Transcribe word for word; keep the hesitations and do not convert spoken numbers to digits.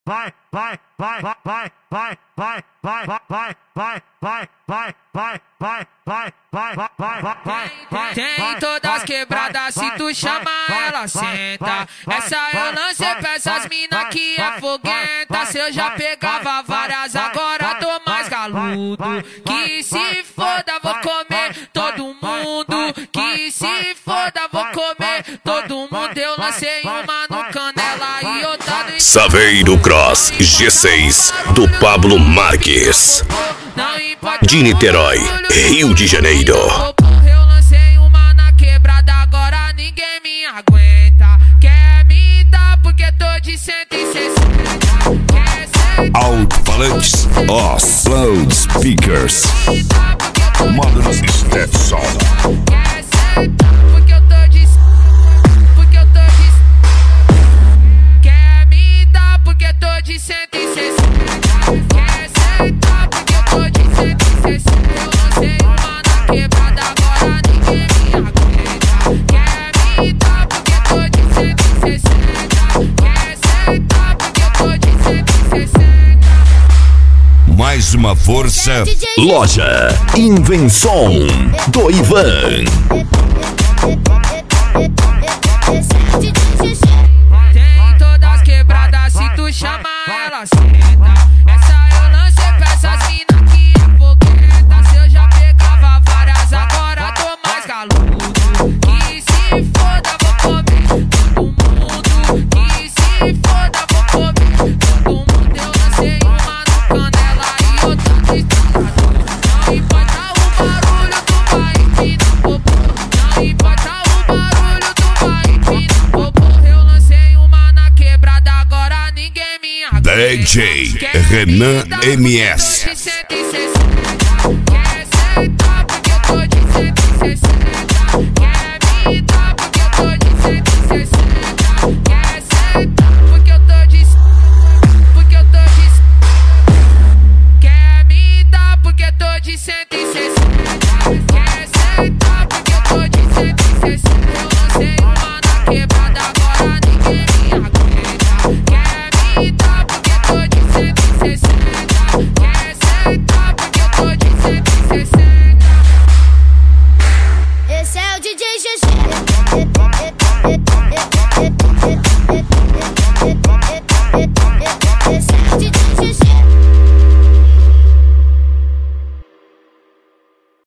vai, vai, vai, vai, vai, vai, vai, vai, vai, vai, vai, vai, vai, vai, vai, vai, vai, vai, vai, vai. Tem todas quebradas, se tu chama ela senta. Essa eu lancei pra essas mina que é foguenta. Se eu já pegava várias, agora tô mais galudo. Que se foda, vou comer todo mundo. Que se foda, vou comer todo mundo. Eu lancei uma no Canela e outra no Saveiro Cross G seis do Pablo Marques, de Niterói, Rio de Janeiro. Eu lancei uma na quebrada, agora ninguém me aguenta. Quer me dar porque tô de cento e sessenta. Alto-falantes, os loudspeakers, Modern Stetson. Quer sentar porque eu tô de porque eu tô de quer me dar porque tô de cento e sessenta. Quer sentar porque eu tô de cento e sessenta. Eu lancei uma na quebrada, agora ninguém me aguenta. Quer me dar porque tô de cento e sessenta. Quer sentar porque eu tô de cento e sessenta. Mais uma força, loja Invenção do Ivan. Tem todas quebradas, se tu chama ela senta. Essa eu lancei pra essas mina que é fogueta. Se eu já pegava várias, agora tô mais galudo. Que se foda, vou comer todo mundo. Que se foda, vou comer todo mundo. Eu lancei uma no Canela e outra no Estradador. Não importa o barulho, tu vai empinar popô. Não importa o barulho, tu vai empinar popô. Eu lancei uma na quebrada, agora ninguém me aguenta. D J Renan M S. Quer sentar porque eu tô de cento e sessenta. Quer me dar porque eu tô de cento e sessenta. Quer sentar porque eu tô de porque eu tô de quer me dar porque tô de cento e sessenta. Quer sentar porque eu tô de cento e sessenta. Eu lancei uma na quebrada, agora ninguém me aguenta. Quer me dar porque tô de cento e sessenta. Quer sentar porque eu tô de cento e sessenta. Esse é o D J G G.